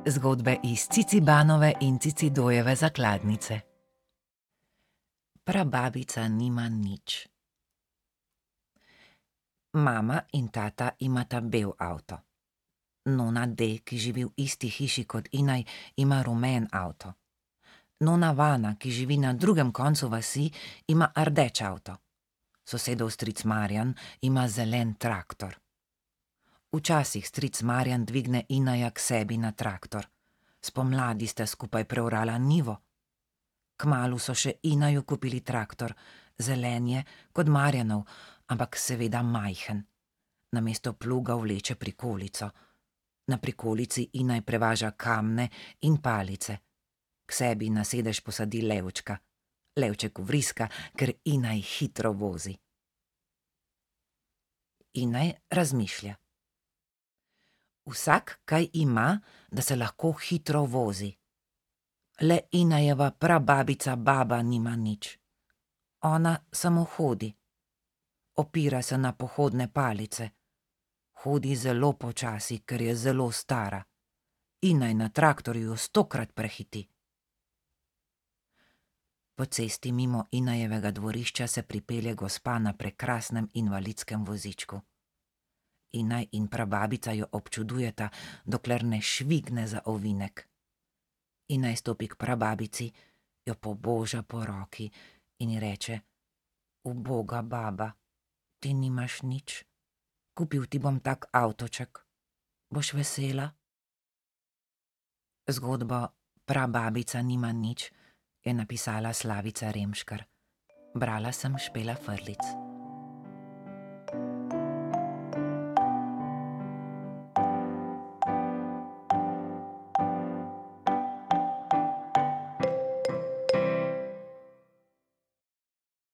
Zgodbe iz Cicibanove in Cicidojeve zakladnice. Prababica nima nič. Mama in tata imata bel avto. Nona D, ki živi v isti hiši kot Inaj, ima rumen avto. Nona Vana, ki živi na drugem koncu vasi, ima rdeč avto. Sosedov stric Marjan ima zelen traktor. Včasih stric Marjan dvigne Inaja k sebi na traktor. Spomladi sta skupaj preorala njivo. Kmalu so še Inaju kupili traktor, zelen je kot Marjanov, ampak seveda majhen. Namesto pluga vleče prikolico. Na prikolici Inaj prevaža kamne in palice. K sebi na sedež posadi levčka. Levček vriska, ker Inaj hitro vozi. Inaj razmišlja. Vsak kaj ima, da se lahko hitro vozi. Le Inajeva prababica baba nima nič. Ona samo hodi. Opira se na pohodne palice. Hodi zelo počasi, ker je zelo stara. Inaj na traktorju 100-krat prehiti. Po cesti mimo Inajevega dvorišča se pripelje gospa na prekrasnem invalidskem vozičku. Inaj in prababica jo občudujeta, dokler ne švigne za ovinek. Inaj stopi k prababici, jo poboža po roki in ji reče: "Uboga baba, ti nimaš nič. Kupil ti bom tak avtoček. Boš vesela?" Zgodbo Prababica nima nič je napisala Slavica Remškar. Brala sem Špela Frlic.